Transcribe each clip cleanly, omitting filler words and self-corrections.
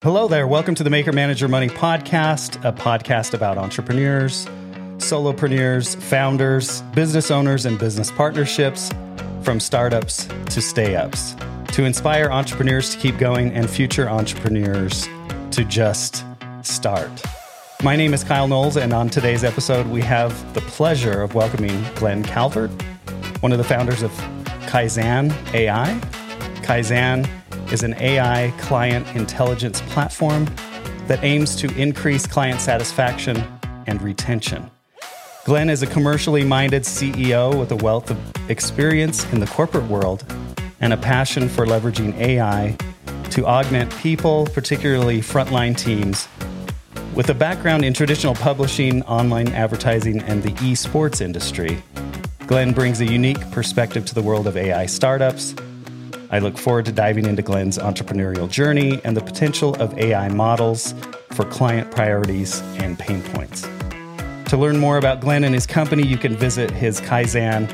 Hello there. Welcome to the Maker Manager Money podcast, a podcast about entrepreneurs, solopreneurs, founders, business owners, and business partnerships, from startups to stay-ups, to inspire entrepreneurs to keep going and future entrepreneurs to just start. My name is Kyle Knowles, and on today's episode, we have the pleasure of welcoming Glenn Calvert, one of the founders of Kaizen AI. Kaizen is an AI client intelligence platform that aims to increase client satisfaction and retention. Glenn is a commercially minded CEO with a wealth of experience in the corporate world and a passion for leveraging AI to augment people, particularly frontline teams. With a background in traditional publishing, online advertising, and the esports industry, Glenn brings a unique perspective to the world of AI startups. I look forward to diving into Glenn's entrepreneurial journey and the potential of AI models for client priorities and pain points. To learn more about Glenn and his company, you can visit his Kaizen.com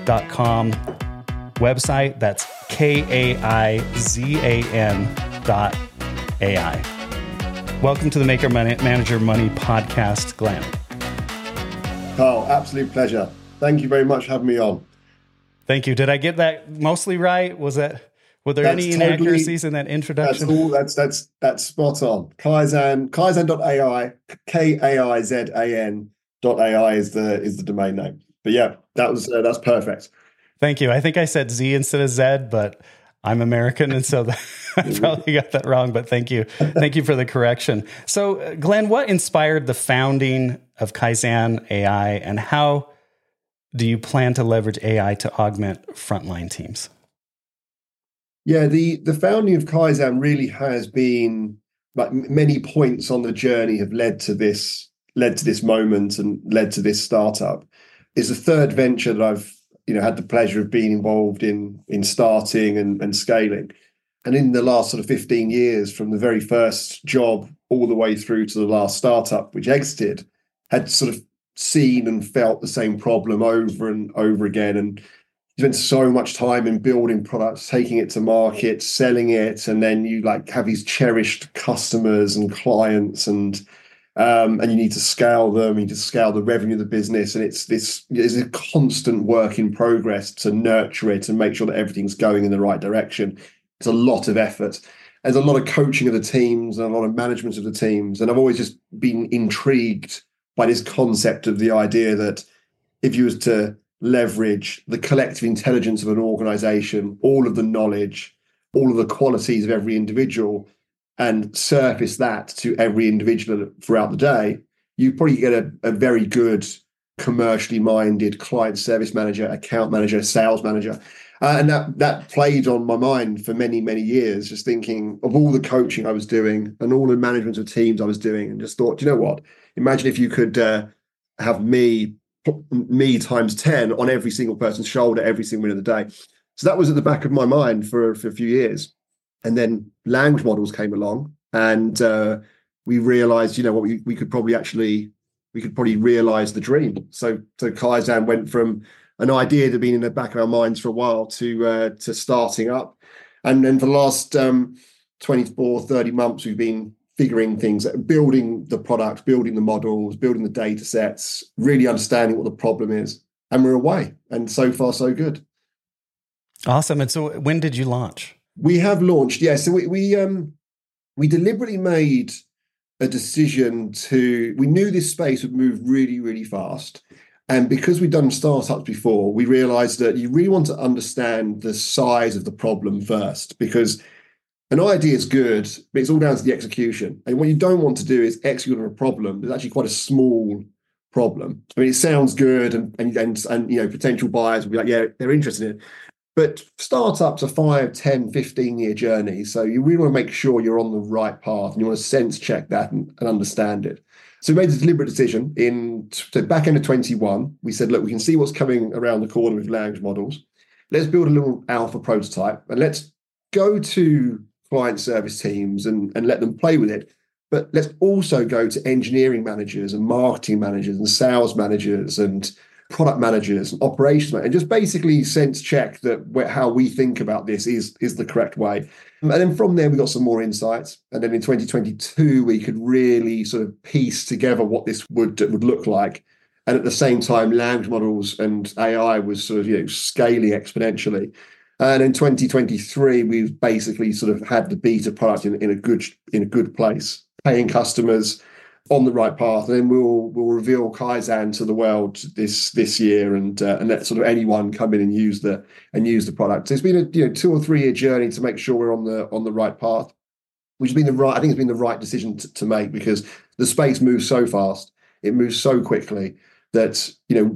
website. That's KAIZAN.ai. Welcome to the Maker Manager Money podcast, Glenn. Carl, absolute pleasure. Thank you very much for having me on. Thank you. Did I get that mostly right? Were there any inaccuracies in that introduction? That's spot on. Kaizen.ai, KAIZAN.ai is the domain name. But yeah, that's perfect. Thank you. I think I said Z instead of Z, but I'm American, and so I probably got that wrong, but thank you. Thank you for the correction. So, Glenn, what inspired the founding of Kaizen AI, and how do you plan to leverage AI to augment frontline teams? Yeah, the founding of Kaizen really has been, like, many points on the journey have led to this moment and led to this startup. It's the third venture that I've had the pleasure of being involved in starting and scaling. And in the last sort of 15 years, from the very first job all the way through to the last startup, which exited, had sort of seen and felt the same problem over and over again, and spent so much time in building products, taking it to market, selling it, and then you have these cherished customers and clients, and you need to scale them, you need to scale the revenue of the business, and it's a constant work in progress to nurture it and make sure that everything's going in the right direction. It's a lot of effort. There's a lot of coaching of the teams and a lot of management of the teams, and I've always just been intrigued by this concept of the idea that if you was to leverage the collective intelligence of an organization, all of the knowledge, all of the qualities of every individual, and surface that to every individual throughout the day, you probably get a very good commercially minded client service manager, account manager, sales manager. And that played on my mind for many, many years, just thinking of all the coaching I was doing and all the management of teams I was doing, and just thought, you know what? Imagine if you could have me times 10 on every single person's shoulder every single minute of the day. So that was at the back of my mind for a few years. And then language models came along, and we realized, we could probably realize the dream. So Kaizen went from an idea that had been in the back of our minds for a while to starting up. And then for the last 24, 30 months, we've been figuring things, building the product, building the models, building the data sets, really understanding what the problem is. And we're away. And so far, so good. Awesome. And so when did you launch? We have launched, yeah. So we deliberately made a decision we knew this space would move really, really fast. And because we'd done startups before, we realized that you really want to understand the size of the problem first, because an idea is good, but it's all down to the execution. And what you don't want to do is execute on a problem that's actually quite a small problem. I mean, it sounds good, and potential buyers will be like, yeah, they're interested in it. But startups are 5, 10, 15-year journeys. So you really want to make sure you're on the right path, and you want to sense check that and understand it. So we made a deliberate decision in the back end of 21. We said, look, we can see what's coming around the corner with language models. Let's build a little alpha prototype, and let's go to client service teams and let them play with it. But let's also go to engineering managers and marketing managers and sales managers and product managers and operations managers, and just basically sense check that how we think about this is the correct way. And then from there, we got some more insights. And then in 2022, we could really sort of piece together what this would look like. And at the same time, language models and AI was sort of scaling exponentially. And in 2023, we've basically sort of had the beta product in a good place, paying customers on the right path. And then we'll reveal Kaizen to the world this year, and let sort of anyone come in and use the product. So it's been a 2 or 3 year journey to make sure we're on the right path, which has been I think it's been the right decision to make, because the space moves so fast, it moves so quickly, that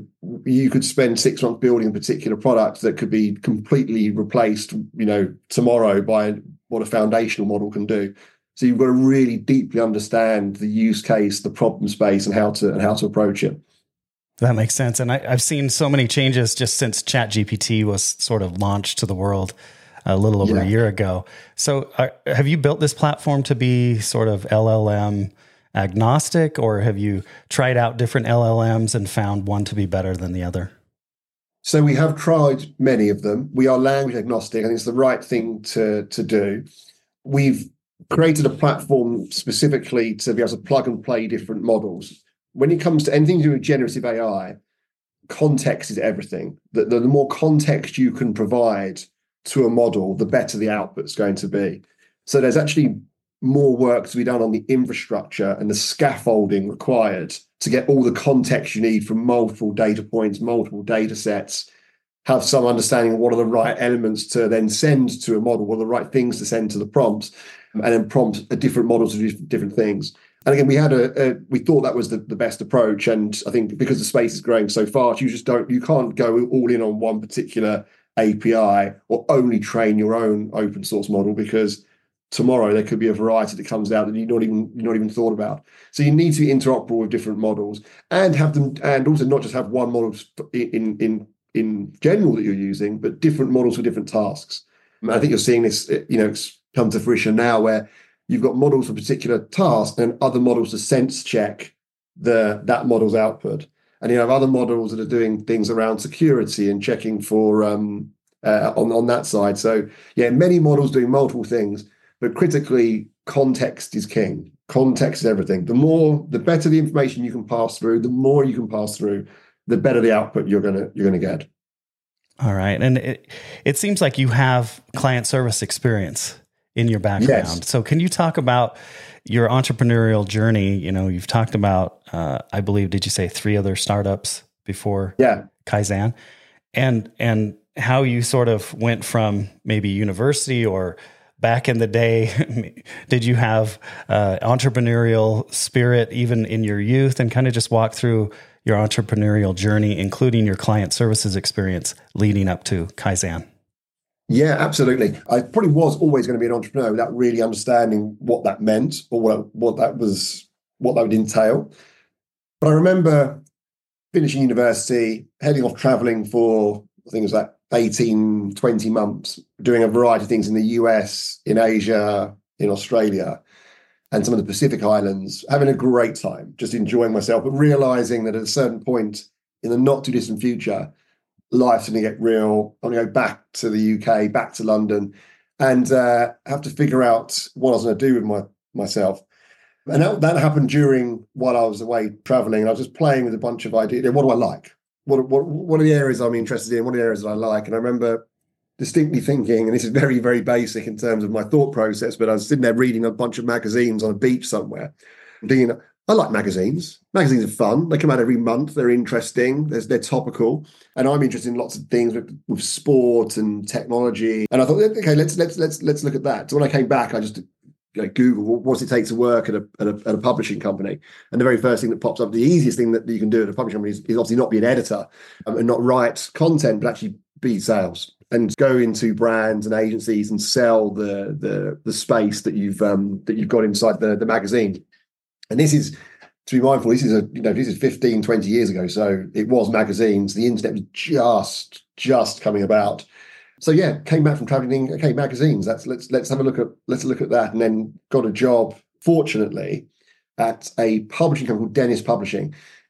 you could spend 6 months building a particular product that could be completely replaced tomorrow by what a foundational model can do. So you've got to really deeply understand the use case, the problem space, and how to approach it. That makes sense. And I've seen so many changes just since ChatGPT was sort of launched to the world a little over a year ago. So have you built this platform to be sort of LLM agnostic, or have you tried out different LLMs and found one to be better than the other? So we have tried many of them. We are language agnostic. I think it's the right thing to do. We've created a platform specifically to be able to plug and play different models. When it comes to anything to do with generative AI, context is everything. The more context you can provide to a model, the better the output's going to be. So there's actually more work to be done on the infrastructure and the scaffolding required to get all the context you need from multiple data points, multiple data sets, have some understanding of what are the right elements to then send to a model, what are the right things to send to the prompts, and then prompt a different model to do different things. And again, we thought that was the best approach. And I think because the space is growing so fast, you can't go all in on one particular API or only train your own open source model, because tomorrow there could be a variety that comes out that you're not even thought about. So you need to be interoperable with different models and have them, and also not just have one model in general that you're using, but different models for different tasks. And I think you're seeing this, it's come to fruition now, where you've got models for particular tasks and other models to sense check that model's output. And you have other models that are doing things around security and checking for on that side. So yeah, many models doing multiple things. But critically, context is king. Context is everything. The better the information you can pass through, the more you can pass through, the better the output you're gonna get. All right, and it seems like you have client service experience in your background. Yes. So can you talk about your entrepreneurial journey? You've talked about, I believe, did you say 3 other startups before Kaizen, and how you sort of went from maybe university or back in the day, did you have entrepreneurial spirit even in your youth, and kind of just walk through your entrepreneurial journey, including your client services experience leading up to Kaizen? Yeah, absolutely. I probably was always going to be an entrepreneur without really understanding what that meant or what that would entail. But I remember finishing university, heading off traveling for, I think it was like 18, 20 months, doing a variety of things in the US, in Asia, in Australia, and some of the Pacific Islands, having a great time, just enjoying myself, but realizing that at a certain point in the not too distant future, life's going to get real. I'm going to go back to the UK, back to London, and have to figure out what I was going to do with myself. And that happened while I was away traveling, and I was just playing with a bunch of ideas. What do I like? What are the areas I'm interested in? What are the areas that I like? And I remember distinctly thinking, and this is very, very basic in terms of my thought process, but I was sitting there reading a bunch of magazines on a beach somewhere, thinking, I like magazines. Magazines are fun. They come out every month. They're interesting. They're topical, and I'm interested in lots of things with sport and technology. And I thought, okay, let's look at that. So when I came back, I just Google what does it take to work at a publishing company, and the very first thing that pops up, the easiest thing that you can do at a publishing company is obviously not be an editor and not write content, but actually be sales and go into brands and agencies and sell the space that you've got inside the magazine. And this is, to be mindful, this is 15, 20 years ago. So it was magazines. The internet was just coming about. So yeah, came back from traveling. Okay, magazines. Let's have a look at that, and then got a job, fortunately, at a publishing company called Dennis Publishing.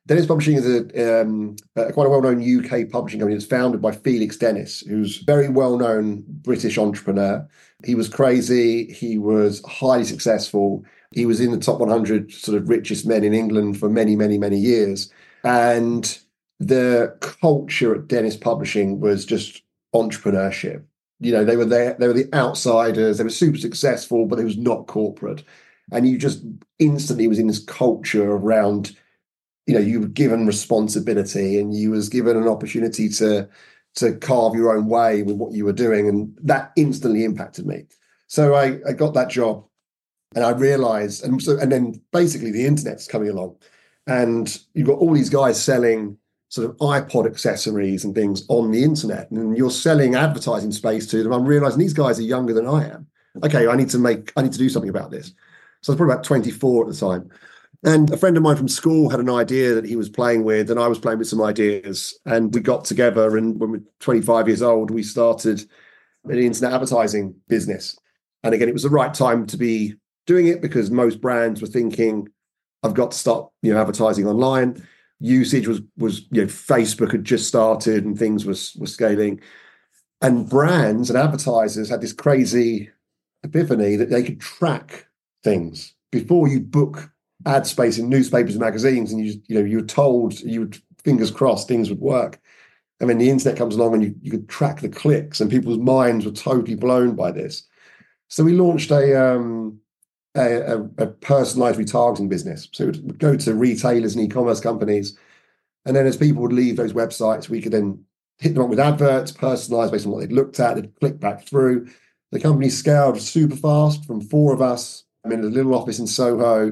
Dennis Publishing is quite a well-known UK publishing company. It's founded by Felix Dennis, who's a very well-known British entrepreneur. He was crazy. He was highly successful. He was in the top 100 sort of richest men in England for many, many, many years. And the culture at Dennis Publishing was just entrepreneurship. You know, they were there, they were the outsiders. They were super successful, but it was not corporate. And you just instantly was in this culture around, you know, you were given responsibility and you was given an opportunity to carve your own way with what you were doing. And that instantly impacted me. So I got that job and I realized, and then basically the internet's coming along and you've got all these guys selling sort of iPod accessories and things on the internet, and you're selling advertising space to them. I'm realizing these guys are younger than I am. Okay, I need to do something about this. So I was probably about 24 at the time. And a friend of mine from school had an idea that he was playing with, and I was playing with some ideas. And we got together, and when we were 25 years old, we started an internet advertising business. And again, it was the right time to be doing it because most brands were thinking, I've got to start, advertising online. Usage was Facebook had just started and things were scaling. And brands and advertisers had this crazy epiphany that they could track things before you book ad space in newspapers and magazines, and you were told, you would fingers crossed things would work. I mean, the internet comes along and you could track the clicks, and people's minds were totally blown by this. So we launched a personalized retargeting business. So it would go to retailers and e-commerce companies, and then as people would leave those websites, we could then hit them up with adverts, personalized based on what they'd looked at. They'd click back through. The company scaled super fast from 4 of us. I'm in a little office in Soho.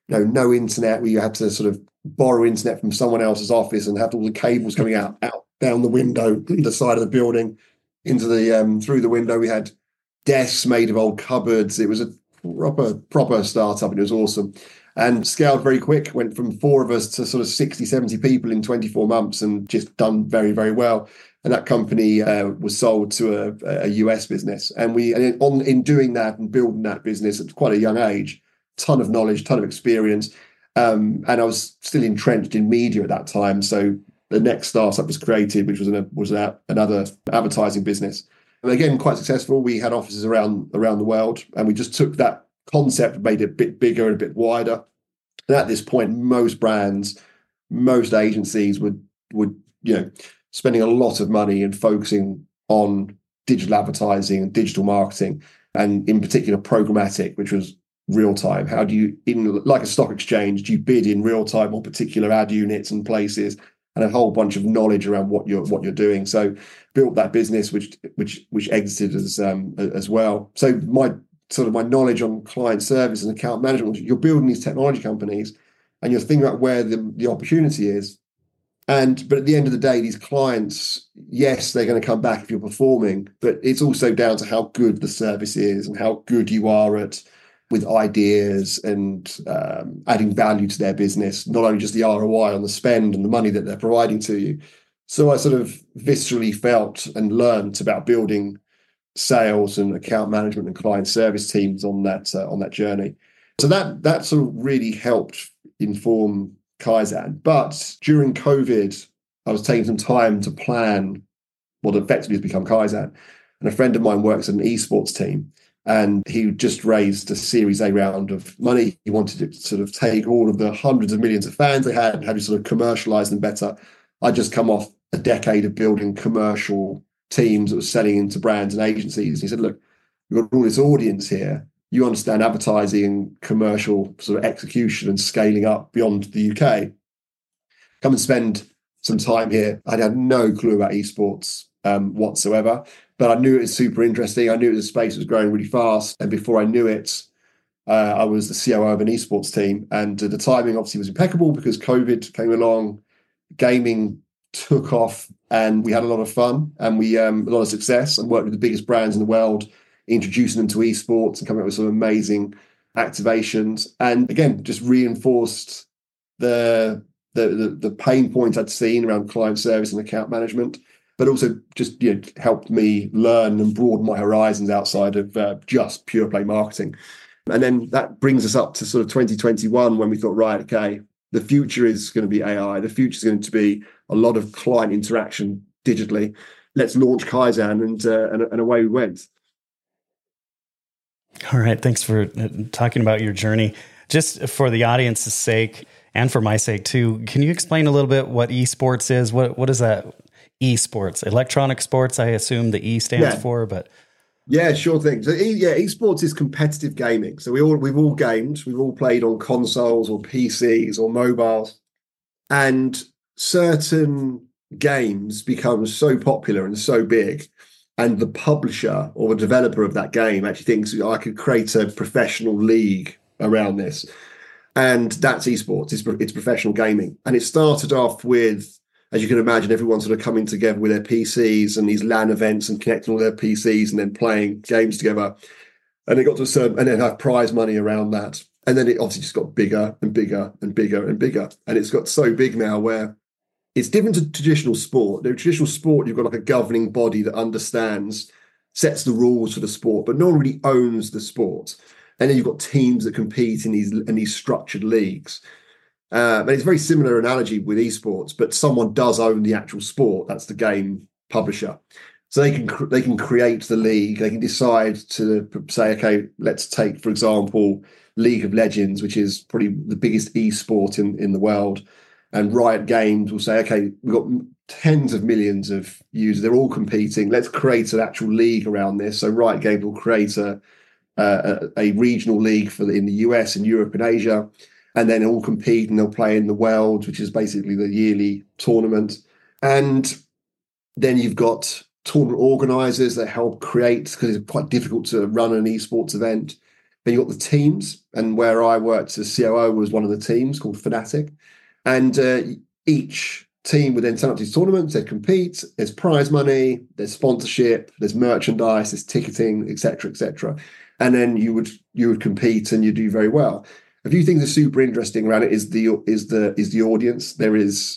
No internet. We had to sort of borrow internet from someone else's office and have all the cables coming out down the window, the side of the building, into the through the window. We had desks made of old cupboards. It was a proper startup, and it was awesome. And scaled very quick. Went from 4 of us to sort of 60, 70 people in 24 months, and just done very, very well. And that company was sold to a US business. And in doing that and building that business at quite a young age, ton of knowledge, ton of experience. And I was still entrenched in media at that time. So the next startup was created, which was another advertising business. And again, quite successful. We had offices around the world, and we just took that concept, made it a bit bigger and a bit wider. And at this point, most brands, most agencies would spending a lot of money and focusing on digital advertising and digital marketing, and in particular programmatic, which was real time. How do you, like a stock exchange, do you bid in real time on particular ad units and places, and a whole bunch of knowledge around what you're doing. So built that business, which exited as well. So my knowledge on client service and account management, you're building these technology companies and you're thinking about where the opportunity is. But at the end of the day, these clients, yes, they're going to come back if you're performing, but it's also down to how good the service is and how good you are with ideas and adding value to their business, not only just the ROI on the spend and the money that they're providing to you. So I sort of viscerally felt and learned about building sales and account management and client service teams on that journey. So that sort of really helped inform Kaizen. But during COVID, I was taking some time to plan what effectively has become Kaizen. And a friend of mine works at an esports team, and he just raised a Series A round of money. He wanted to sort of take all of the hundreds of millions of fans they had and how to sort of commercialize them better. I'd just come off a decade of building commercial teams that were selling into brands and agencies. He said, look, we've got all this audience here. You understand advertising and commercial sort of execution and scaling up beyond the UK. Come and spend some time here. I had no clue about esports whatsoever, but I knew it was super interesting. I knew the space was growing really fast. And before I knew it, I was the COO of an esports team. And the timing obviously was impeccable because COVID came along, gaming took off, and we had a lot of fun, and we a lot of success, and worked with the biggest brands in the world, introducing them to esports and coming up with some amazing activations. And again, just reinforced the pain points I'd seen around client service and account management, but also just helped me learn and broaden my horizons outside of just pure play marketing. And then that brings us up to sort of 2021 when we thought, right, okay, The future is going to be AI. The future is going to be a lot of client interaction digitally. Let's launch Kaizen, and away we went. All right. Thanks for talking about your journey. Just for the audience's sake and for my sake too, can you explain a little bit what esports is? What is that? Esports, electronic sports, I assume the E stands for, but yeah, sure thing. So esports is competitive gaming. So we've all gamed, we've all played on consoles or PCs or mobiles, and certain games become so popular and so big, and the publisher or the developer of that game actually thinks I could create a professional league around this, and that's esports. It's professional gaming, and it started off with, as you can imagine, everyone sort of coming together with their PCs and these LAN events and connecting all their PCs and then playing games together. And it got to a certain, and then have prize money around that. And then it obviously just got bigger and bigger and bigger and bigger. And it's got so big now where it's different to traditional sport. In traditional sport, you've got like a governing body that understands, sets the rules for the sport, but no one really owns the sport. And then you've got teams that compete in these structured leagues. But it's a very similar analogy with esports, but someone does own the actual sport. That's the game publisher. So they can create the league. They can decide to say, okay, let's take, for example, League of Legends, which is probably the biggest esport in the world. And Riot Games will say, okay, we've got tens of millions of users. They're all competing. Let's create an actual league around this. So Riot Games will create a regional league in the US and Europe and Asia. And then all compete and they'll play in the World, which is basically the yearly tournament. And then you've got tournament organizers that help create, because it's quite difficult to run an esports event. Then you've got the teams. And where I worked as COO was one of the teams called Fnatic. And each team would then turn up to these tournaments, they'd compete, there's prize money, there's sponsorship, there's merchandise, there's ticketing, etc., etc. And then you would compete and you do very well. A few things are super interesting around it is the audience. There is,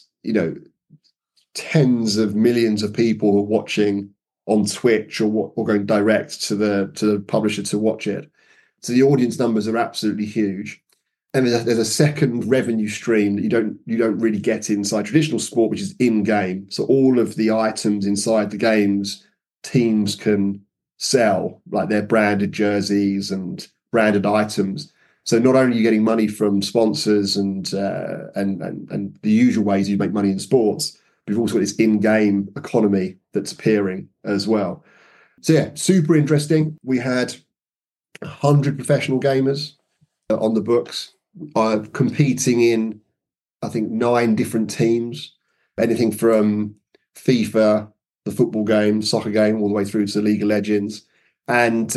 tens of millions of people watching on Twitch or going direct to the publisher to watch it. So the audience numbers are absolutely huge. And there's a second revenue stream that you don't really get inside traditional sport, which is in-game. So all of the items inside the games, teams can sell, like their branded jerseys and branded items. So not only are you getting money from sponsors and the usual ways you make money in sports, but you've also got this in-game economy that's appearing as well. So yeah, super interesting. We had 100 professional gamers on the books, competing in, I think, 9 different teams, anything from FIFA, the football game, soccer game, all the way through to League of Legends. And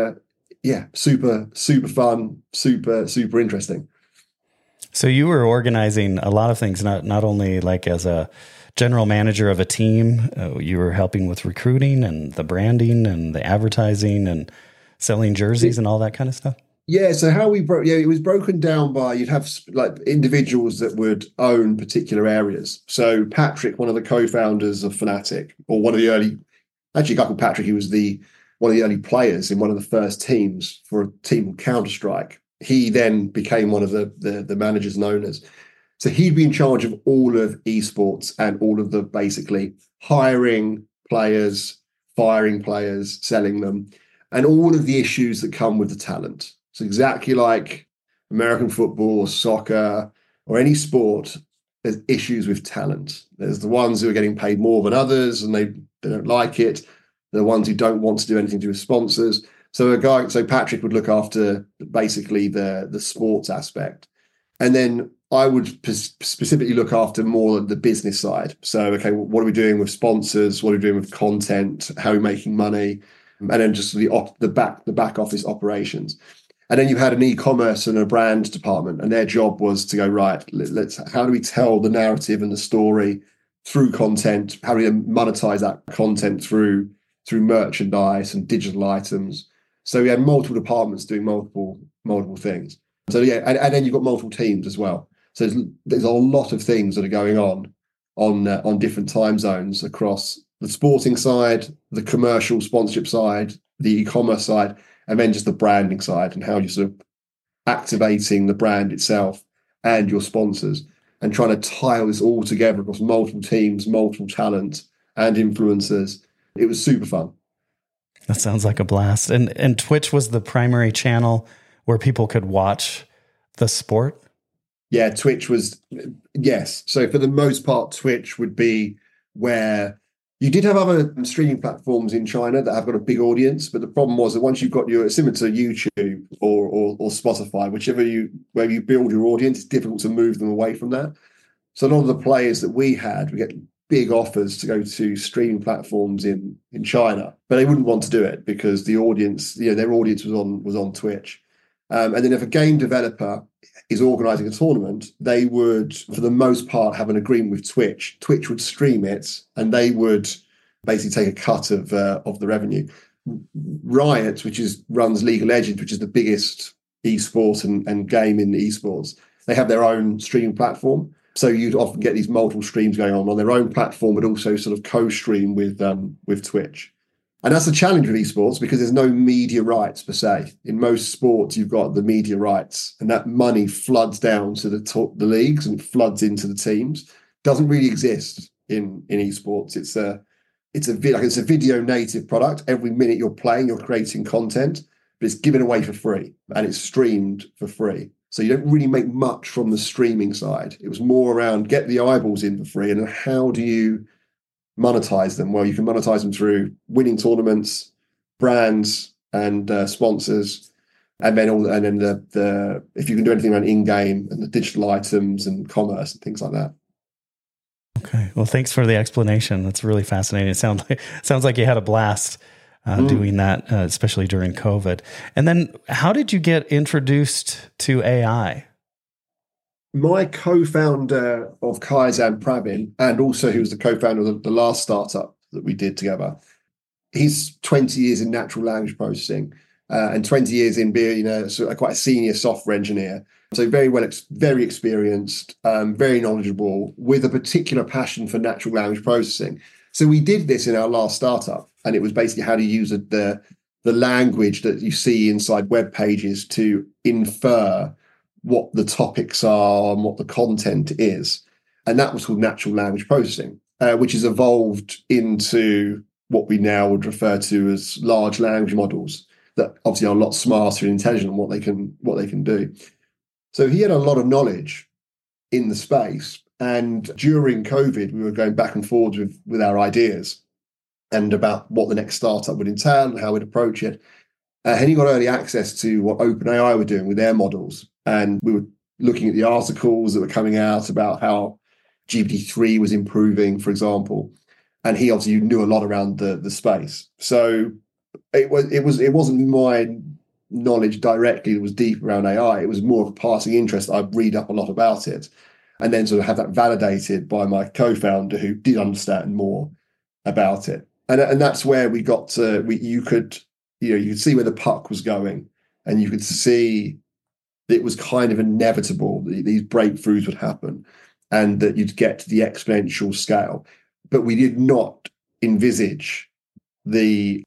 super, super fun, super interesting. So you were organizing a lot of things, not only like as a general manager of a team, you were helping with recruiting and the branding and the advertising and selling jerseys and all that kind of stuff. Yeah. So how we broke, it was broken down by, you'd have like individuals that would own particular areas. So Patrick, one of the co-founders of Fnatic, or one of the early, actually a guy called Patrick, he was one of the early players in one of the first teams for a team called Counter-Strike. He then became one of the managers and owners. So he'd be in charge of all of esports and all of the basically hiring players, firing players, selling them, and all of the issues that come with the talent. So exactly like American football or soccer or any sport, there's issues with talent. There's the ones who are getting paid more than others and they don't like it. The ones who don't want to do anything to do with sponsors. So Patrick would look after basically the sports aspect. And then I would specifically look after more the business side. So, okay, what are we doing with sponsors? What are we doing with content? How are we making money? And then just the back office operations. And then you had an e-commerce and a brand department, and their job was to go, right, how do we tell the narrative and the story through content? How do we monetize that content through merchandise and digital items? So we had multiple departments doing multiple things. So yeah, and then you've got multiple teams as well. So there's a lot of things that are going on different time zones across the sporting side, the commercial sponsorship side, the e-commerce side, and then just the branding side and how you're sort of activating the brand itself and your sponsors, and trying to tie this all together across multiple teams, multiple talent, and influencers. It was super fun. That sounds like a blast. And Twitch was the primary channel where people could watch the sport? Yeah, Twitch was, yes. So for the most part, Twitch would be where you did have other streaming platforms in China that have got a big audience, but the problem was that once you've got similar to YouTube or Spotify, where you build your audience, it's difficult to move them away from that. So a lot of the players that we get big offers to go to streaming platforms in China, but they wouldn't want to do it because the audience, their audience was on Twitch. And then if a game developer is organizing a tournament, they would, for the most part, have an agreement with Twitch. Twitch would stream it, and they would basically take a cut of the revenue. Riot, which runs League of Legends, which is the biggest esport and game in esports, they have their own streaming platform. So you'd often get these multiple streams going on their own platform, but also sort of co-stream with Twitch. And that's a challenge with esports because there's no media rights per se. In most sports, you've got the media rights, and that money floods down to the leagues and floods into the teams. Doesn't really exist in esports. It's a video native product. Every minute you're playing, you're creating content, but it's given away for free and it's streamed for free. So you don't really make much from the streaming side. It was more around get the eyeballs in for free, and how do you monetize them? Well, you can monetize them through winning tournaments, brands, and sponsors, and then the if you can do anything around in-game and the digital items and commerce and things like that. Okay, well, thanks for the explanation. That's really fascinating. It sounds like you had a blast doing that, especially during COVID. And then, how did you get introduced to AI? My co-founder of Kaizen, Pravin, and also he was the co-founder of the last startup that we did together. He's 20 years in natural language processing and 20 years in being quite a senior software engineer. So very experienced, very knowledgeable, with a particular passion for natural language processing. So we did this in our last startup, and it was basically how to use the language that you see inside web pages to infer what the topics are and what the content is. And that was called natural language processing, which has evolved into what we now would refer to as large language models that obviously are a lot smarter and intelligent on what they can do. So he had a lot of knowledge in the space. And during COVID, we were going back and forth with our ideas and about what the next startup would entail and how we'd approach it. And he got early access to what OpenAI were doing with their models. And we were looking at the articles that were coming out about how GPT-3 was improving, for example. And he obviously knew a lot around the space. So it wasn't my knowledge directly that was deep around AI. It was more of a passing interest. I'd read up a lot about it and then sort of have that validated by my co-founder who did understand more about it. And that's where we got to, you could see where the puck was going, and you could see that it was kind of inevitable that these breakthroughs would happen and that you'd get to the exponential scale. But we did not envisage the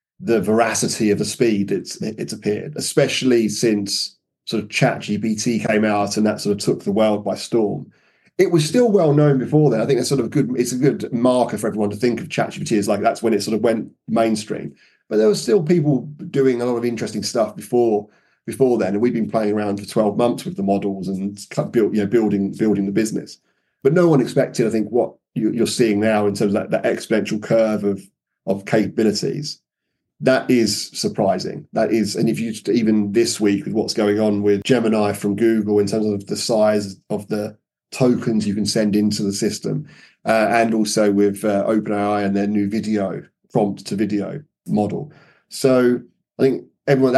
veracity of the speed it's appeared, especially since sort of ChatGPT came out and that sort of took the world by storm. It was still well known before then. I think it's a good marker for everyone to think of ChatGPT as like that's when it sort of went mainstream. But there were still people doing a lot of interesting stuff before then, and we've been playing around for 12 months with the models and building the business. But no one expected, I think, what you're seeing now in terms of that exponential curve of capabilities. That is surprising. That is, and if you even this week with what's going on with Gemini from Google in terms of the size of the tokens you can send into the system, and also with OpenAI and their new video prompt to video model. So I think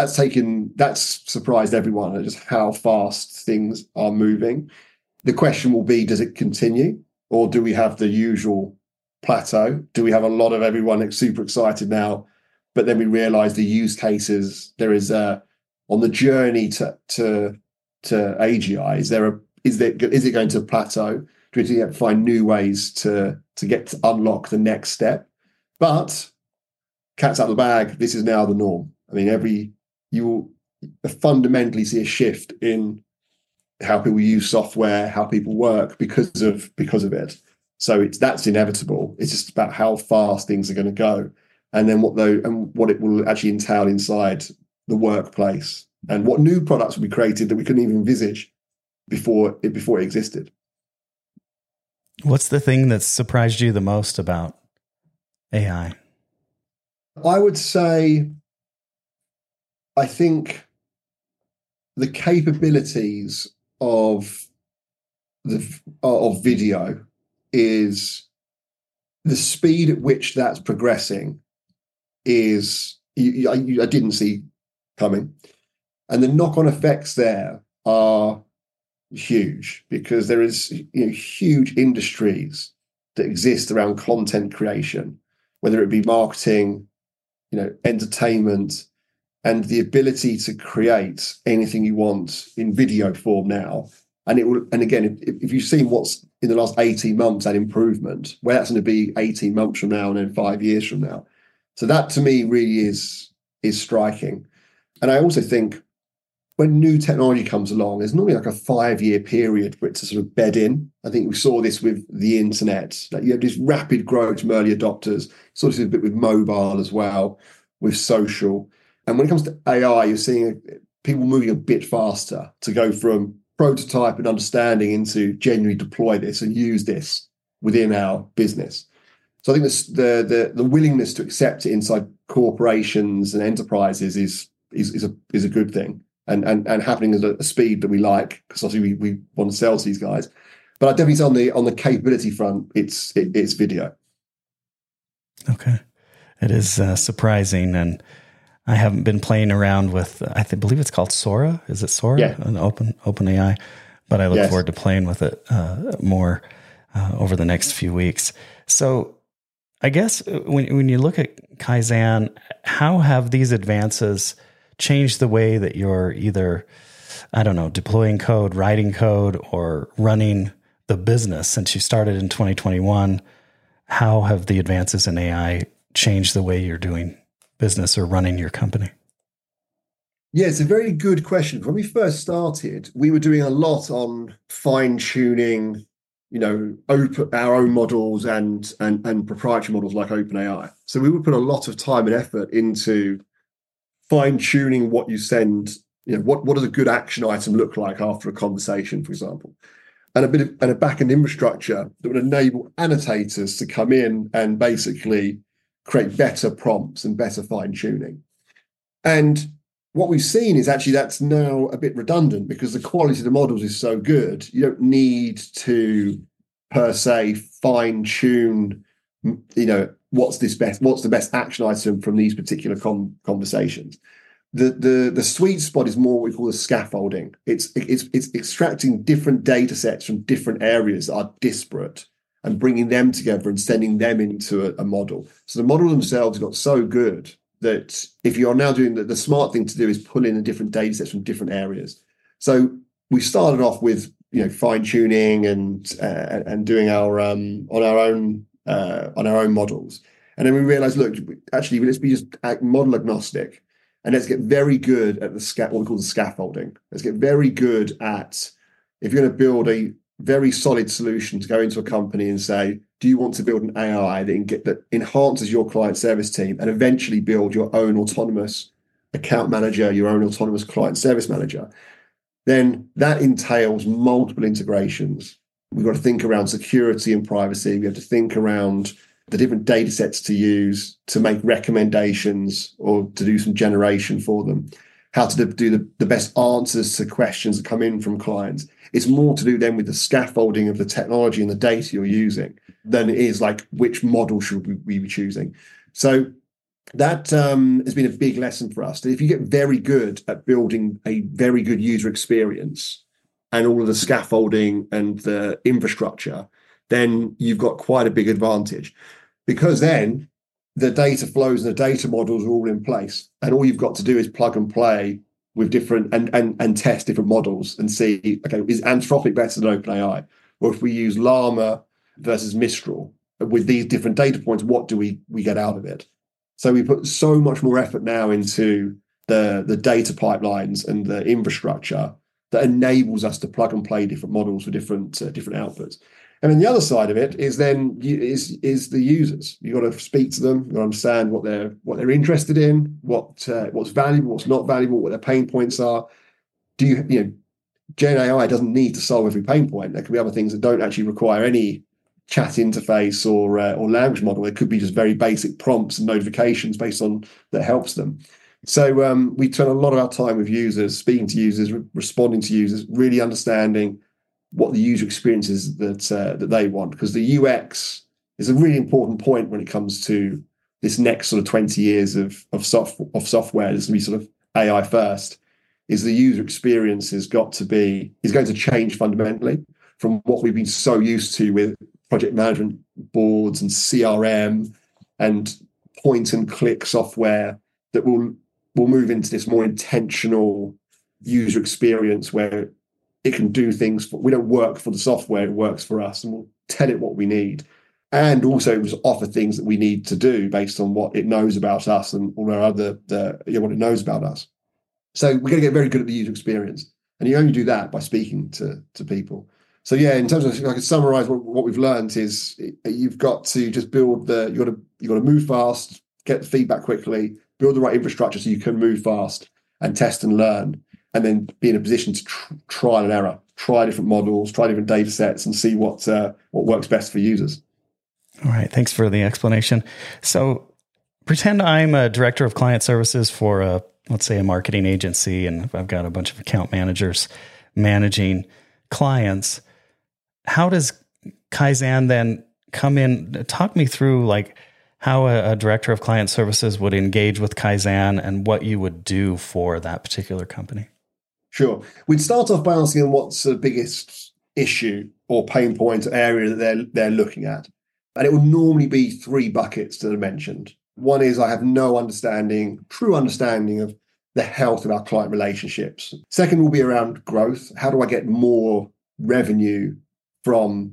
that's surprised everyone at just how fast things are moving. The question will be, does it continue, or do we have the usual plateau? Do we have a lot of everyone super excited now, but then we realize the use cases there is on the journey to AGI? Is it going to plateau? Do we have to find new ways to unlock the next step? But cat's out of the bag. This is now the norm. I mean, you will fundamentally see a shift in how people use software, how people work because of it. So that's inevitable. It's just about how fast things are going to go, and then what it will actually entail inside the workplace, and what new products will be created that we couldn't even envisage before it existed. What's the thing that surprised you the most about AI? I would say, I think the capabilities of video is the speed at which that's progressing is I didn't see coming, and the knock-on effects there are huge, because there is huge industries that exist around content creation, whether it be marketing, entertainment, and the ability to create anything you want in video form now. And again, if you've seen what's in the last 18 months, that improvement, where that's going to be 18 months from now and then 5 years from now. So that to me really is striking. And I also think when new technology comes along, there's normally like a 5-year period for it to sort of bed in. I think we saw this with the internet, that you have this rapid growth from early adopters, sort of a bit with mobile as well, with social. And when it comes to AI, you're seeing people moving a bit faster to go from prototype and understanding into genuinely deploy this and use this within our business. So I think the willingness to accept it inside corporations and enterprises is a good thing, and happening at a speed that we like, because obviously we want to sell to these guys. But I definitely say on the capability front, it's video. Okay, it is surprising, and I haven't been playing around with, believe it's called Sora. Is it Sora? Yeah. An open AI. But I look forward to playing with it more over the next few weeks. So I guess when you look at Kaizen, how have these advances changed the way that you're either, deploying code, writing code, or running the business since you started in 2021? How have the advances in AI changed the way you're doing business or running your company? Yeah, it's a very good question. When we first started, we were doing a lot on fine-tuning, our own models and proprietary models like OpenAI. So we would put a lot of time and effort into fine-tuning what you send. What does a good action item look like after a conversation, for example, and a back-end infrastructure that would enable annotators to come in and basically create better prompts and better fine-tuning. And what we've seen is actually that's now a bit redundant, because the quality of the models is so good. You don't need to, per se, fine-tune, what's the best action item from these particular conversations. The sweet spot is more what we call the scaffolding. It's extracting different data sets from different areas that are disparate and bringing them together and sending them into a model. So the model themselves got so good that if you're now doing the smart thing to do is pull in the different data sets from different areas. So we started off with fine tuning and doing our on our own models, and then we realized, look, actually let's be just model agnostic, and let's get very good at what we call the scaffolding. Let's get very good at, if you're going to build a very solid solution to go into a company and say, do you want to build an AI that enhances your client service team and eventually build your own autonomous account manager, your own autonomous client service manager? Then that entails multiple integrations. We've got to think around security and privacy. We have to think around the different data sets to use to make recommendations or to do some generation for them, how to do the best answers to questions that come in from clients. It's more to do then with the scaffolding of the technology and the data you're using than it is like which model should we be choosing. So that has been a big lesson for us, that if you get very good at building a very good user experience and all of the scaffolding and the infrastructure, then you've got quite a big advantage, because then the data flows and the data models are all in place, and all you've got to do is plug and play with different and test different models and see, okay, is Anthropic better than OpenAI? Or if we use Llama versus Mistral with these different data points, what do we get out of it? So we put so much more effort now into the data pipelines and the infrastructure that enables us to plug and play different models for different outputs. And then the other side of it is the users. You've got to speak to them, you've got to understand what they're interested in, what's valuable, what's not valuable, what their pain points are. Gen AI doesn't need to solve every pain point. There could be other things that don't actually require any chat interface or language model. It could be just very basic prompts and notifications based on that helps them. So we spend a lot of our time with users, speaking to users, responding to users, really understanding what the user experience is that they want, because the UX is a really important point when it comes to this next sort of 20 years of software. There's going to be sort of AI first. Is the user experience is going to change fundamentally from what we've been so used to with project management boards and CRM and point and click software, that will move into this more intentional user experience where it can do things. We don't work for the software, it works for us, and we'll tell it what we need. And also offer things that we need to do based on what it knows about us and all our what it knows about us. So we're going to get very good at the user experience. And you only do that by speaking to people. So yeah, in terms of, if I could summarize what we've learned, is you've got to just you've got to move fast, get the feedback quickly, build the right infrastructure so you can move fast and test and learn, and then be in a position to trial and error, try different models, try different data sets, and see what works best for users. All right. Thanks for the explanation. So pretend I'm a director of client services for let's say a marketing agency, and I've got a bunch of account managers managing clients. How does Kaizen then come in? Talk me through like how a director of client services would engage with Kaizen and what you would do for that particular company. Sure. We'd start off by asking them what's the biggest issue or pain point area that they're looking at. And it will normally be 3 buckets that are mentioned. One is, I have no true understanding of the health of our client relationships. Second will be around growth. How do I get more revenue from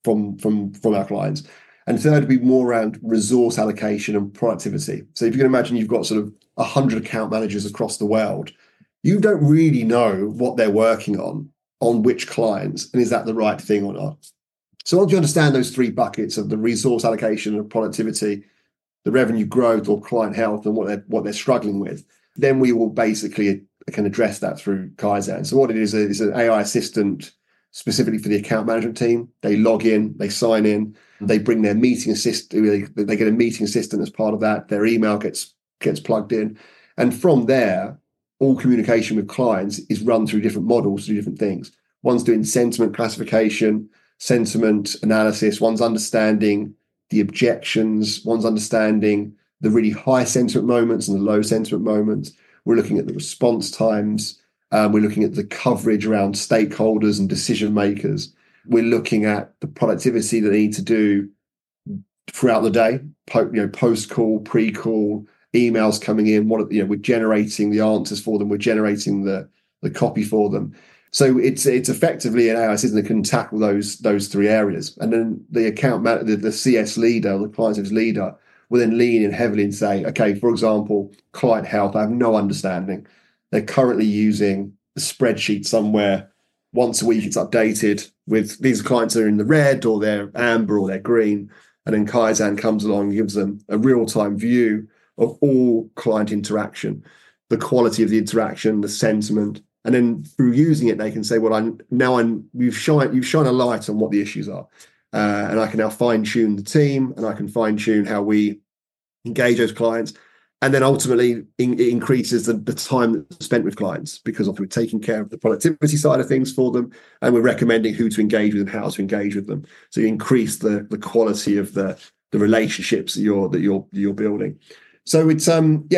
our clients? And third would be more around resource allocation and productivity. So if you can imagine, you've got sort of 100 account managers across the world. You don't really know what they're working on which clients, and is that the right thing or not? So once you understand those 3 buckets of the resource allocation and productivity, the revenue growth or client health, and what they're struggling with, then we will basically can address that through Kaizen. So what it is an AI assistant specifically for the account management team. They log in, they sign in, they bring their meeting assistant. They get a meeting assistant as part of that. Their email gets plugged in, and from there, all communication with clients is run through different models to do different things. One's doing sentiment classification, sentiment analysis. One's understanding the objections. One's understanding the really high sentiment moments and the low sentiment moments. We're looking at the response times. We're looking at the coverage around stakeholders and decision makers. We're looking at the productivity that they need to do throughout the day, post-call, pre-call, emails coming in. We're generating the answers for them. We're generating the copy for them. So it's effectively an AI system that can tackle those 3 areas. And then the the CS leader, or the client service leader, will then lean in heavily and say, okay, for example, client health, I have no understanding. They're currently using a spreadsheet somewhere. Once a week, it's updated with these clients are in the red, or they're amber, or they're green. And then Kaizen comes along and gives them a real-time view of all client interaction, the quality of the interaction, the sentiment. And then through using it, they can say, well, you've shone a light on what the issues are. And I can now fine-tune the team, and I can fine-tune how we engage those clients. And then ultimately, it increases the time that's spent with clients, because we're taking care of the productivity side of things for them, and we're recommending who to engage with and how to engage with them. So you increase the quality of the relationships that you're building. So it's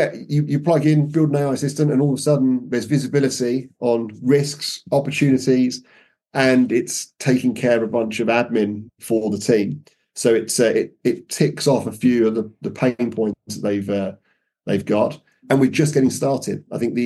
you plug in, build an AI assistant, and all of a sudden there's visibility on risks, opportunities, and it's taking care of a bunch of admin for the team. So it ticks off a few of the pain points that they've got, and we're just getting started. I think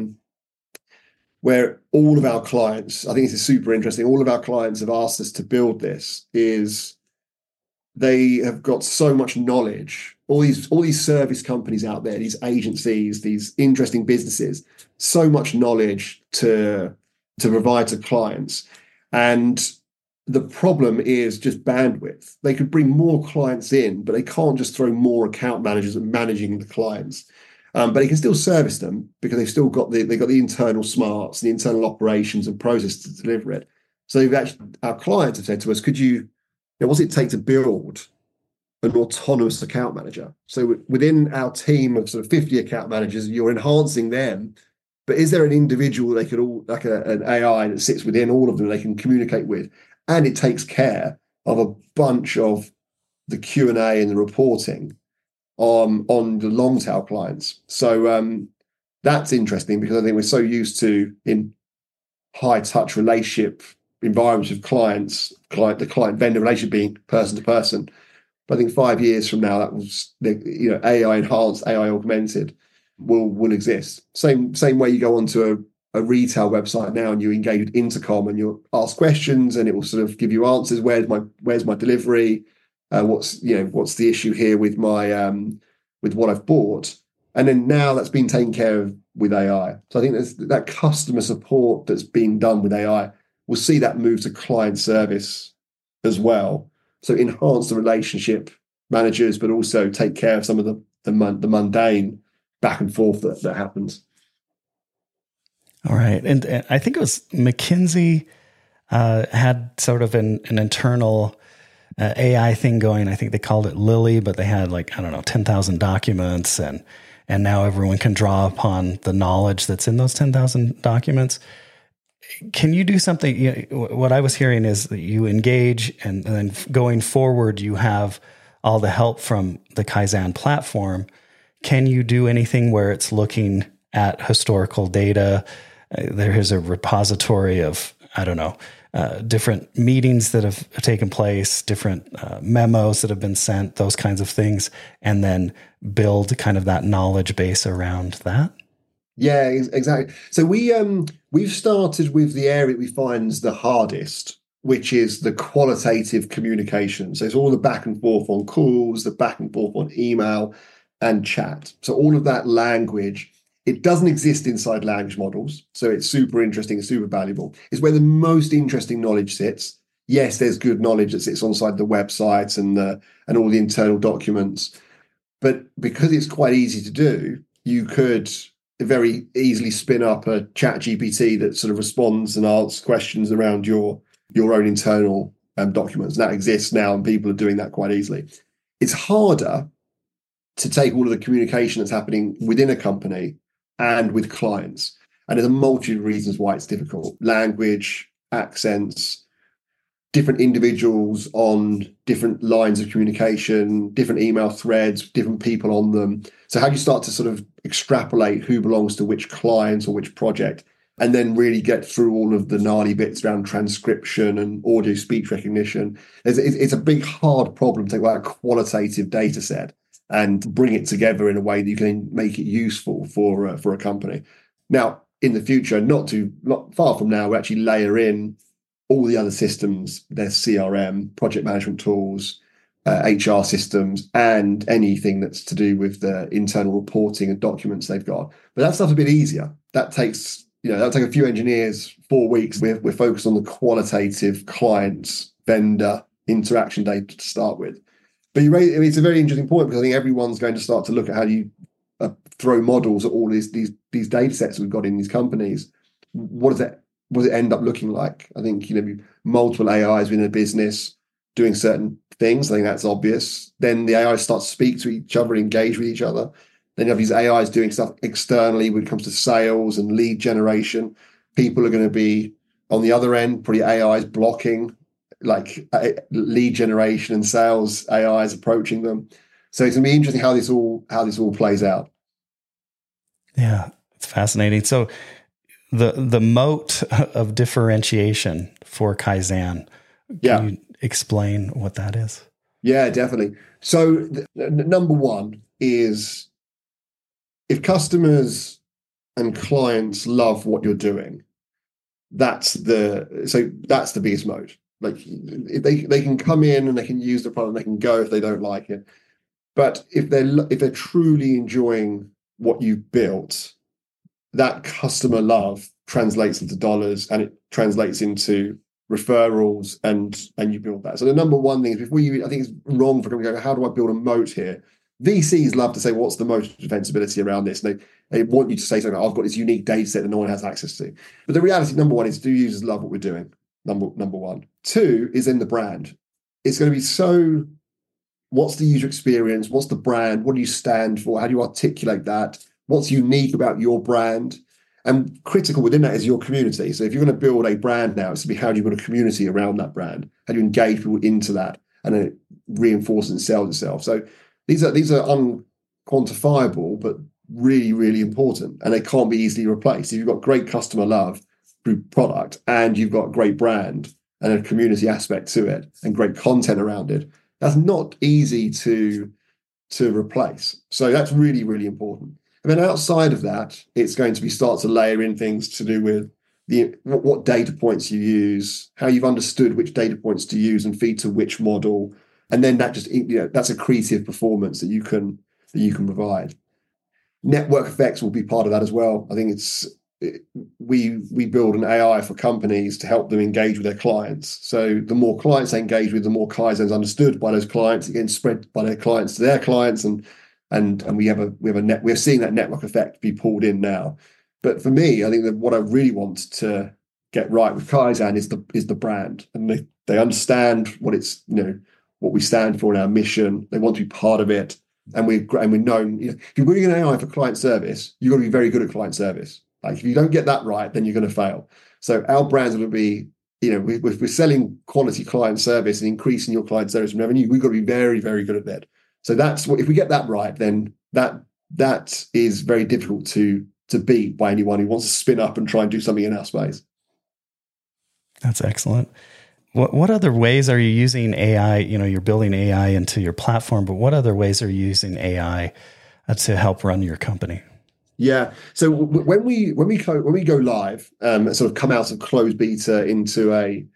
where all of our clients, I think this is super interesting, all of our clients have asked us to build this, is they have got so much knowledge. All these service companies out there, these agencies, these interesting businesses, so much knowledge to to provide to clients. And the problem is just bandwidth. They could bring more clients in, but they can't just throw more account managers at managing the clients. But they can still service them because they've still got they've got the internal smarts, the internal operations and process to deliver it. So our clients have said to us, what does it take to build an autonomous account manager? So within our team of sort of 50 account managers, you're enhancing them. But is there an individual they could an AI that sits within all of them they can communicate with? And it takes care of a bunch of the Q&A and the reporting on the long tail clients. So that's interesting because I think we're so used to in high touch relationship environments with clients, the client vendor relationship being person to person. But I think 5 years from now, that was AI enhanced, AI augmented will exist. Same way you go onto a retail website now and you engage with Intercom and you ask questions and it will sort of give you answers. Where's my delivery? What's the issue here with my with what I've bought? And then now that's been taken care of with AI. So I think there's that customer support that's being done with AI. We'll see that move to client service as well. So enhance the relationship managers, but also take care of some of the mundane back and forth that happens. All right. And I think it was McKinsey had sort of an internal AI thing going. I think they called it Lily, but they had 10,000 documents and now everyone can draw upon the knowledge that's in those 10,000 documents. Can you do something? What I was hearing is that you engage and then going forward, you have all the help from the Kaizen platform. Can you do anything where it's looking at historical data? There is a repository of, different meetings that have taken place, different memos that have been sent, those kinds of things, and then build kind of that knowledge base around that? Yeah, exactly. So we've started with the area we find the hardest, which is the qualitative communication. So it's all the back and forth on calls, the back and forth on email and chat. So all of that language, it doesn't exist inside language models. So it's super interesting, super valuable. It's where the most interesting knowledge sits. Yes, there's good knowledge that sits inside the websites and all the internal documents. But because it's quite easy to do, you could very easily spin up a chat GPT that sort of responds and answers questions around your own internal documents. And that exists now and people are doing that quite easily. It's harder to take all of the communication that's happening within a company and with clients. And there's a multitude of reasons why it's difficult. Language, accents, different individuals on different lines of communication, different email threads, different people on them. So how do you start to sort of extrapolate who belongs to which client or which project, and then really get through all of the gnarly bits around transcription and audio speech recognition? It's a big, hard problem to take that qualitative data set and bring it together in a way that you can make it useful for a company. Now, in the future, not far from now, we actually layer in all the other systems, their CRM, project management tools, HR systems, and anything that's to do with the internal reporting and documents they've got. But that stuff's a bit easier. That'll take a few engineers, 4 weeks. We're focused on the qualitative clients, vendor interaction data to start with. But it's a very interesting point because I think everyone's going to start to look at how do you throw models at all these data sets we've got in these companies. What does it end up looking like? I think multiple AIs within a business doing certain things. I think that's obvious. Then the AI starts to speak to each other, engage with each other. Then you have these AIs doing stuff externally when it comes to sales and lead generation. People are going to be on the other end, probably AIs blocking lead generation and sales AIs approaching them. So it's going to be interesting how this all plays out. Yeah, it's fascinating. So the moat of differentiation for Kaizen, can you explain what that is? Yeah, definitely. So number one is if customers and clients love what you're doing, that's the biggest moat. Like if they can come in and they can use the product, they can go if they don't like it. But if they're truly enjoying what you've built, that customer love translates into dollars, and it translates into referrals, and you build that. So the number one thing is, before you, I think it's wrong for going, how do I build a moat here? VCs love to say, what's the moat of defensibility around this? And they want you to say something like, I've got this unique data set that no one has access to. But the reality, number one, is, do users love what we're doing? Number one. Two is in the brand. It's going to be so, what's the user experience? What's the brand? What do you stand for? How do you articulate that? What's unique about your brand? And critical within that is your community. So if you're going to build a brand now, it's to be, how do you build a community around that brand? How do you engage people into that? And then it reinforces and sells itself. So these are unquantifiable, but really, really important. And they can't be easily replaced. If you've got great customer love through product, and you've got a great brand and a community aspect to it, and great content around it, that's not easy to replace. So that's really, really important. And then outside of that, it's going to be start to layer in things to do with what data points you use, how you've understood which data points to use and feed to which model, and then that just, that's accretive performance that you can provide. Network effects will be part of that as well. I think we build an AI for companies to help them engage with their clients. So the more clients they engage with, the more Kaizen's understood by those clients, again spread by their clients to their clients, and we're seeing that network effect be pulled in now. But for me, I think that what I really want to get right with Kaizen is the brand, and they understand what it's, what we stand for in our mission. They want to be part of it, and we're known. If you're building an AI for client service, you've got to be very good at client service. Like, if you don't get that right, then you're going to fail. So our brands will be, we're selling quality client service and increasing your client service revenue. We've got to be very, very good at that. So that's what, if we get that right, then that is very difficult to beat by anyone who wants to spin up and try and do something in our space. That's excellent. What other ways are you using AI? You're building AI into your platform, but what other ways are you using AI to help run your company? Yeah. So when we go live, sort of come out of closed beta into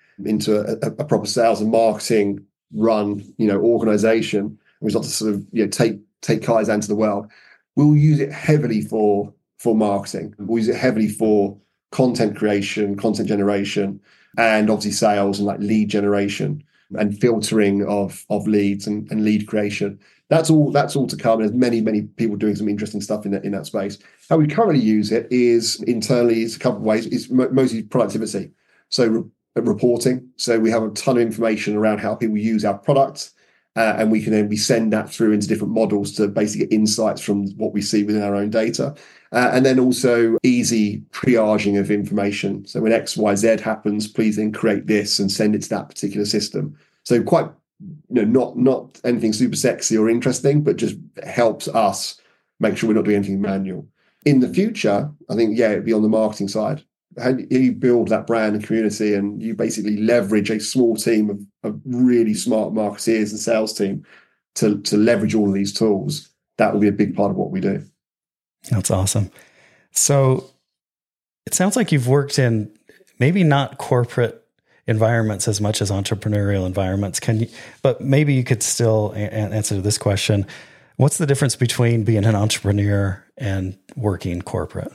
a proper sales and marketing run, organization, we start to sort of take Kaizen to the world. We'll use it heavily for marketing. We'll use it heavily for content creation, content generation, and obviously sales and like lead generation and filtering of leads and lead creation. That's all to come. There's many people doing some interesting stuff in that space. How we currently use it is internally. It's a couple of ways. It's mostly productivity. So reporting. So we have a ton of information around how people use our products, and we send that through into different models to basically get insights from what we see within our own data. And then also easy triaging of information. So when X, Y, Z happens, please then create this and send it to that particular system. So quite, not anything super sexy or interesting, but just helps us make sure we're not doing anything manual. In the future, I think, it'd be on the marketing side. How do you build that brand and community, and you basically leverage a small team of really smart marketeers and sales team to leverage all of these tools? That will be a big part of what we do. That's awesome. So it sounds like you've worked in maybe not corporate environments as much as entrepreneurial environments. But maybe you could still answer this question. What's the difference between being an entrepreneur and working corporate?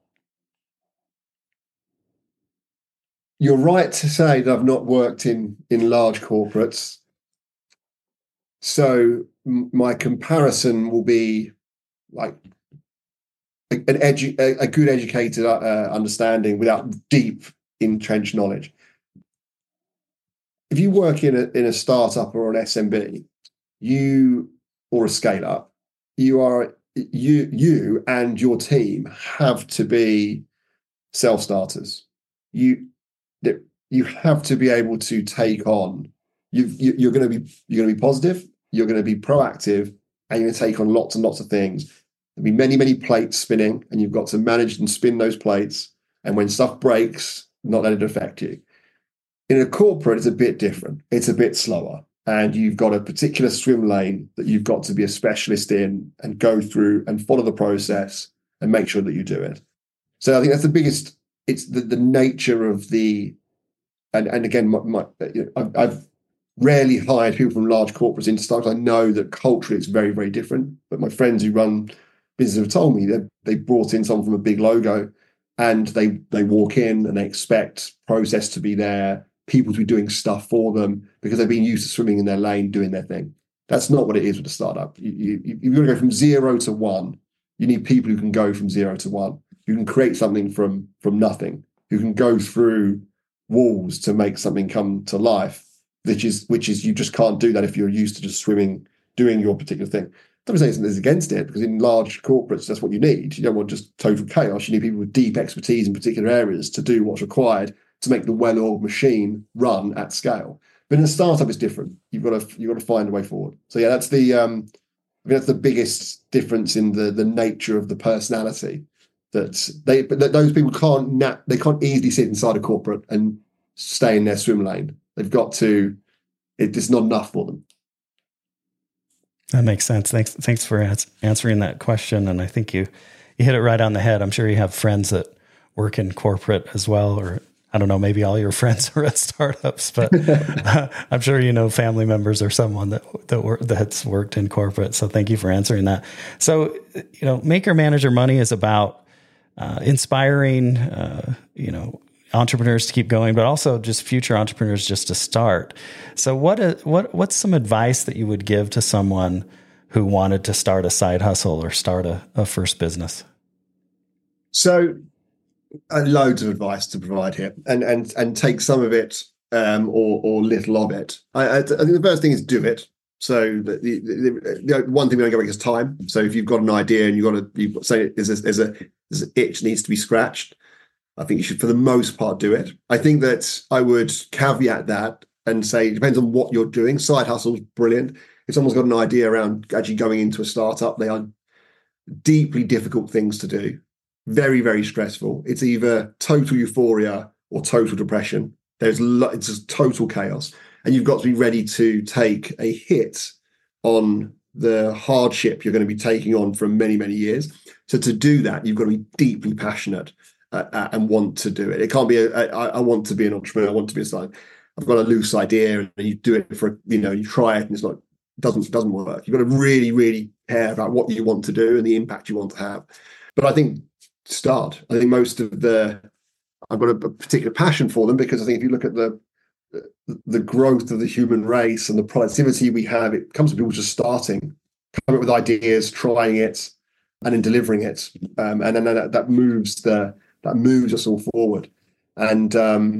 You're right to say that I've not worked in large corporates. So my comparison will be like a good educated understanding without deep entrenched knowledge. If you work in a startup or an SMB, or a scale up, you and your team have to be self-starters. You have to be able to take on. You're going to be positive. You're going to be proactive, and you're going to take on lots and lots of things. There'll be many plates spinning, and you've got to manage and spin those plates. And when stuff breaks, not let it affect you. In a corporate, it's a bit different. It's a bit slower, and you've got a particular swim lane that you've got to be a specialist in and go through and follow the process and make sure that you do it. So I think that's the biggest. It's the nature of the. And again, I've rarely hired people from large corporates into startups. I know that culturally it's very, very different. But my friends who run businesses have told me that they brought in someone from a big logo, and they walk in and they expect process to be there, people to be doing stuff for them because they've been used to swimming in their lane, doing their thing. That's not what it is with a startup. You're going to go from 0 to 1. You need people who can go from 0 to 1. You can create something from nothing. You can go through walls to make something come to life, which is you just can't do that if you're used to just swimming, doing your particular thing. I'm not saying something's against it, because in large corporates, that's what you need. You don't want just total chaos. You need people with deep expertise in particular areas to do what's required to make the well-oiled machine run at scale. But in a startup, it's different. You've got to find a way forward. So yeah, that's that's the biggest difference in the nature of the personality. That those people can't easily sit inside a corporate and stay in their swim lane. They've got to. It's not enough for them. That makes sense. Thanks for answering that question. And I think you hit it right on the head. I'm sure you have friends that work in corporate as well, or I don't know, maybe all your friends are at startups, but I'm sure you know family members or someone that's worked in corporate. So thank you for answering that. So, Maker Manager Money is about inspiring, entrepreneurs to keep going, but also just future entrepreneurs just to start. So what's some advice that you would give to someone who wanted to start a side hustle or start a first business? So loads of advice to provide here, and take some of it or little of it. I think the first thing is do it. So the one thing we don't get back is time. So if you've got an idea and you've got say there's an itch needs to be scratched, I think you should, for the most part, do it. I think that I would caveat that and say it depends on what you're doing. Side hustle's brilliant. If someone's got an idea around actually going into a startup, they are deeply difficult things to do. Very, very stressful. It's either total euphoria or total depression. It's just total chaos. And you've got to be ready to take a hit on the hardship you're going to be taking on for many, many years. So to do that, you've got to be deeply passionate and want to do it. It can't be I want to be an entrepreneur. I want to be a side. I've got a loose idea, and you do it for you try it, and it's like doesn't work. You've got to really, really care about what you want to do and the impact you want to have. But I think start. I think most of I've got a particular passion for them, because I think if you look at the growth of the human race and the productivity we have, it comes from people just starting, coming up with ideas, trying it, and then delivering it, and then that moves us all forward. And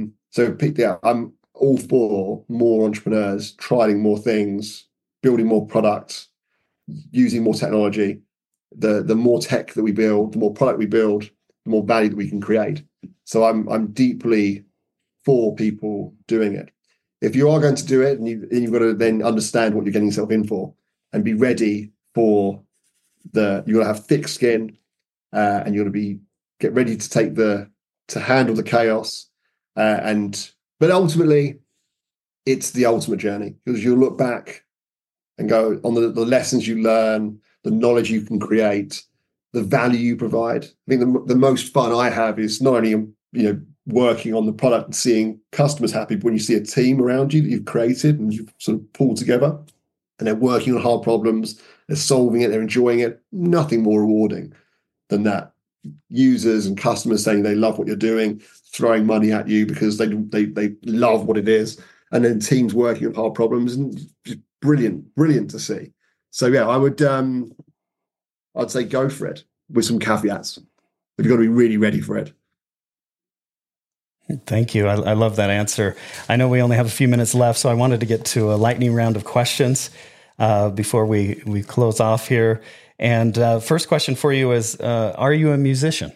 I'm all for more entrepreneurs trying more things, building more products, using more technology. The more tech that we build, the more product we build, the more value that we can create. So I'm deeply for people doing it. If you are going to do it, and you've got to then understand what you're getting yourself in for, and be ready for you've got to have thick skin, and you've got to get ready to handle the chaos. But ultimately, it's the ultimate journey, because you'll look back and go on the lessons you learn, the knowledge you can create, the value you provide. I think the most fun I have is not only working on the product and seeing customers happy, but when you see a team around you that you've created and you've sort of pulled together, and they're working on hard problems, they're solving it, they're enjoying it. Nothing more rewarding than that. Users and customers saying they love what you're doing, throwing money at you because they love what it is, and then teams working on hard problems, and just brilliant to see. So yeah, I'd say go for it with some caveats, but you've got to be really ready for it. Thank you. I love that answer. I know we only have a few minutes left, so I wanted to get to a lightning round of questions before we close off here. And first question for you is, are you a musician?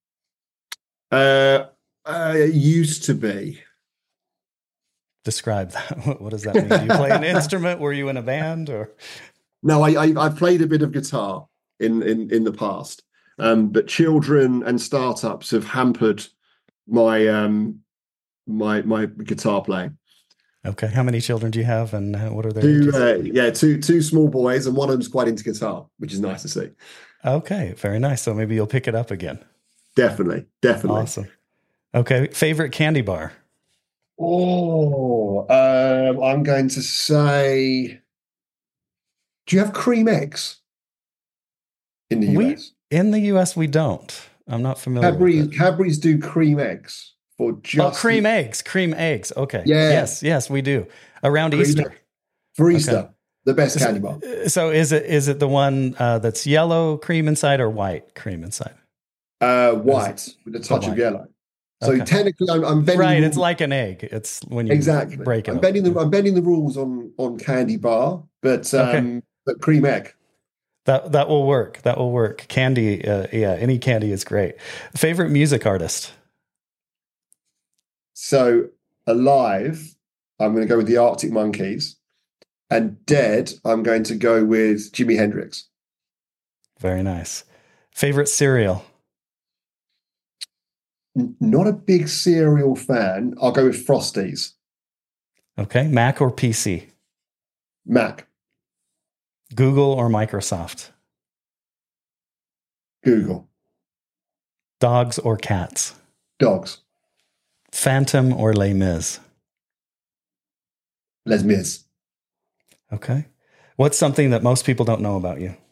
I used to be. Describe that. What does that mean? Do you play an instrument? Were you in a band? Or no, I played a bit of guitar in the past, but children and startups have hampered my my guitar playing. Okay, how many children do you have, and what are their two small boys, and one of them's quite into guitar, which is nice to see. Okay, very nice. So maybe you'll pick it up again. Definitely. Awesome. Okay, favorite candy bar? Oh, I'm going to say, do you have cream eggs in the US? In the US, we don't. I'm not familiar with it. Cadbury's do cream eggs for just cream eggs. Okay. Yeah. Yes, we do. Around cream Easter. For Easter, the best candy bar. So is it the one that's yellow cream inside or white cream inside? White with a touch of yellow. So technically, I'm bending. Right, it's like an egg. It's when you break it. I'm bending the rules on candy bar, but cream egg. That will work. That will work. Candy, any candy is great. Favorite music artist? So alive, I'm going to go with the Arctic Monkeys, and dead, I'm going to go with Jimi Hendrix. Very nice. Favorite cereal? Not a big cereal fan. I'll go with Frosties. Okay. Mac or PC? Mac. Google or Microsoft? Google. Dogs or cats? Dogs. Phantom or Les Mis? Les Mis. Okay. What's something that most people don't know about you?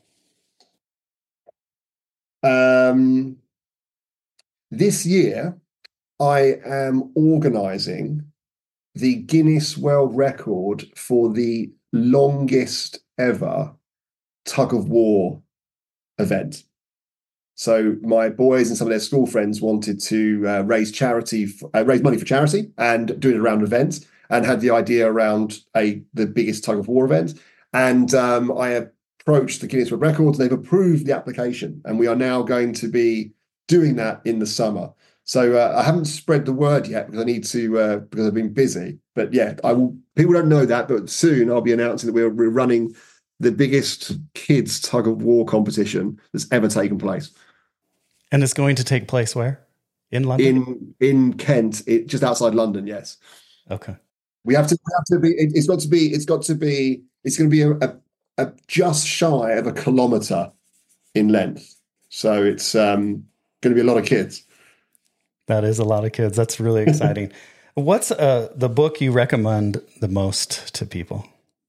This year, I am organising the Guinness World Record for the longest ever tug of war event. So my boys and some of their school friends wanted to raise money for charity and do it around events, and had the idea around the biggest tug of war event. And I approached the Guinness World Records, and they've approved the application, and we are now going to be doing that in the summer. So I haven't spread the word yet because I need to because I've been busy. But yeah, I will. People don't know that, but soon I'll be announcing that we're running the biggest kids tug of war competition that's ever taken place. And it's going to take place where? In London? In Kent, just outside London. Yes. Okay. We have to be. It's going to be a just shy of 1 kilometre in length. So it's going to be a lot of kids. That is a lot of kids. That's really exciting. What's the book you recommend the most to people?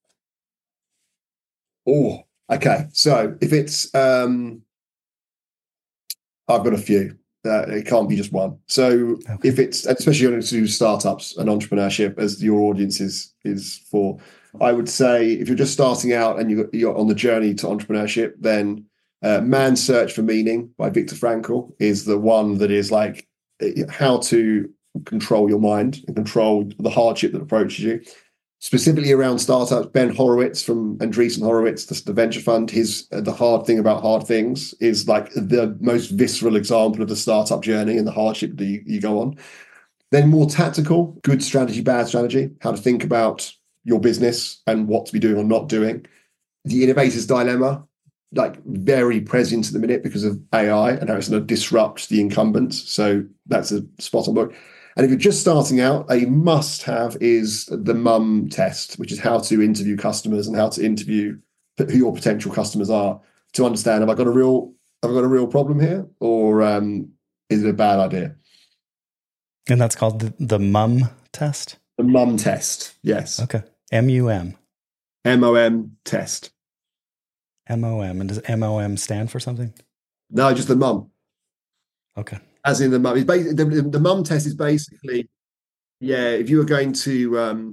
Oh, okay. So if it's, I've got a few. It can't be just one. So if it's, especially on to startups and entrepreneurship, as your audience is for, I would say if you're just starting out and you're on the journey to entrepreneurship, then Man's Search for Meaning by Viktor Frankl is the one that is like how to control your mind and control the hardship that approaches you. Specifically around startups, Ben Horowitz from Andreessen Horowitz, the venture fund, The Hard Thing About Hard Things is like the most visceral example of the startup journey and the hardship that you go on. Then more tactical, Good Strategy, Bad Strategy, how to think about your business and what to be doing or not doing. The Innovator's Dilemma, like very present at the minute because of AI and how it's going to disrupt the incumbents. So that's a spot on book. And if you're just starting out, a must-have is the MUM test, which is how to interview customers and how to interview who your potential customers are to understand, have I got a real problem here, or is it a bad idea? And that's called the MUM test? The MUM test, yes. Okay. MUM. MOM test. MOM. And does MOM stand for something? No, just the MUM. Okay. As in the MUM. The MUM test is basically, if you were going to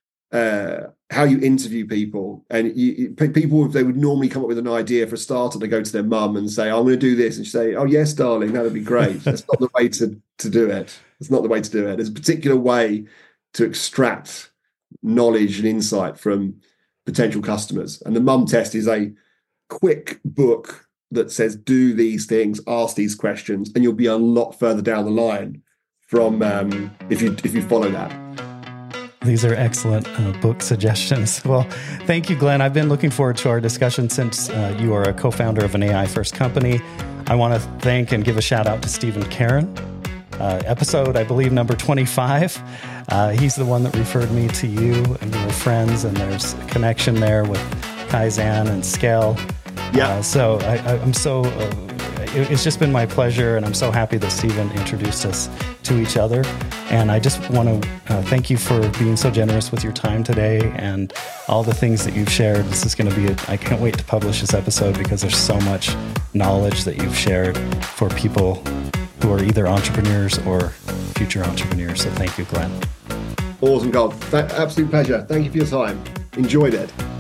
how you interview people, and people, they would normally come up with an idea for a starter. They go to their mum and say, I'm going to do this. And she say, oh, yes, darling, that would be great. That's not the way to do it. It's not the way to do it. There's a particular way to extract knowledge and insight from potential customers. And the MUM test is a quick book that says, do these things, ask these questions, and you'll be a lot further down the line from if you follow that. These are excellent book suggestions. Well, thank you, Glenn. I've been looking forward to our discussion since you are a co-founder of an AI-first company. I want to thank and give a shout out to Stephen Karen. Episode, I believe, number 25. He's the one that referred me to you and your friends, and there's a connection there with Kaizen and Scale. Yeah. So I'm so it's just been my pleasure, and I'm so happy that Stephen introduced us to each other. And I just want to thank you for being so generous with your time today and all the things that you've shared. This is going to be I can't wait to publish this episode because there's so much knowledge that you've shared for people who are either entrepreneurs or future entrepreneurs. So thank you, Glenn. Awesome, Carl. Absolute pleasure. Thank you for your time. Enjoyed it.